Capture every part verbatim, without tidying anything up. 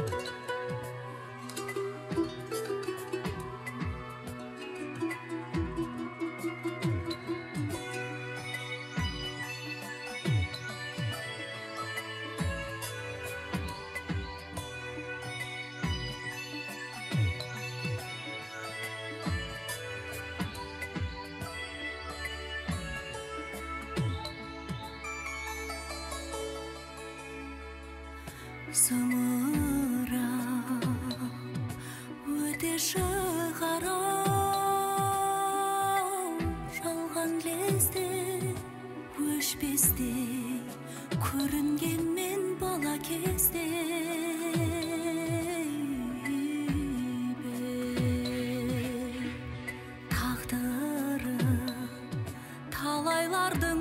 Зымырап өте шығарам жалған лезде өшпестей көрінген мен бала кезде тағдыры талайлардың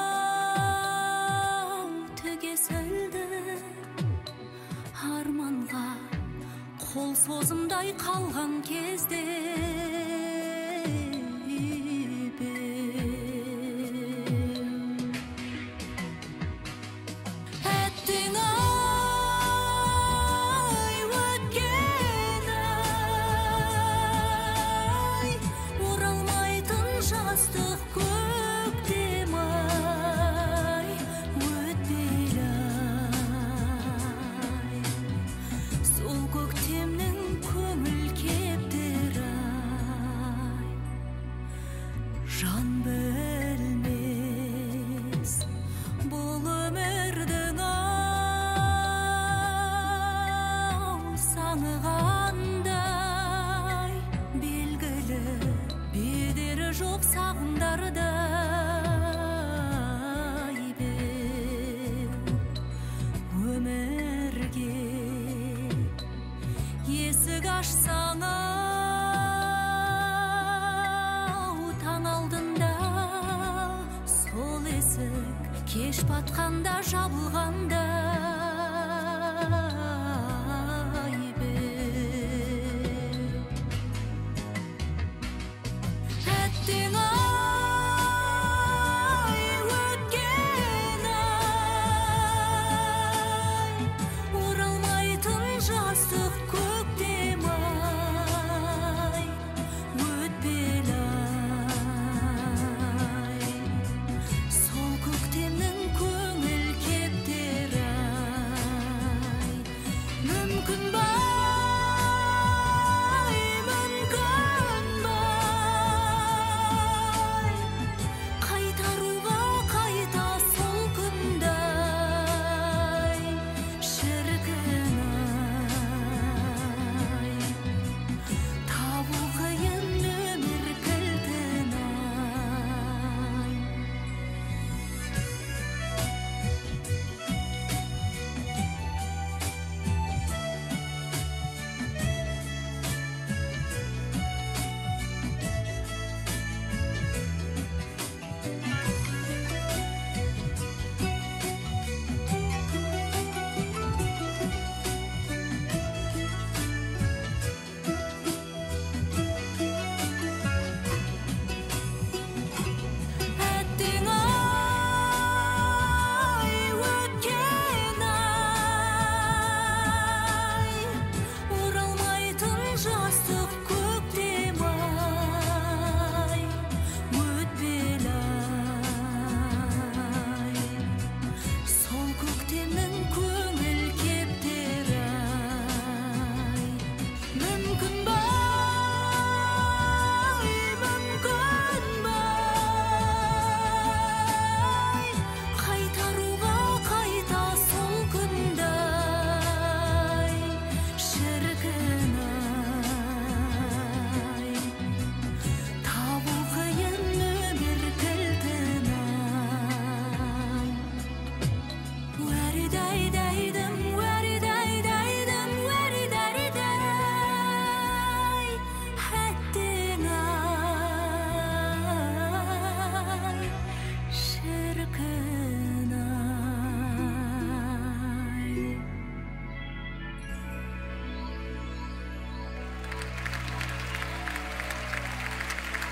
арманға қол созымдай қалған кезде әттең ай өткен ай оралмайтын жастық көктем ай өтпелі сол көктемнің көңіл кептері-ай жан білмес бұл өмірдің ау саңығандай белгілі бедері жоқ сағымдардай беу өмірге есік ашсаң ау таң алдында сол есік кеш батқанда жабылғанда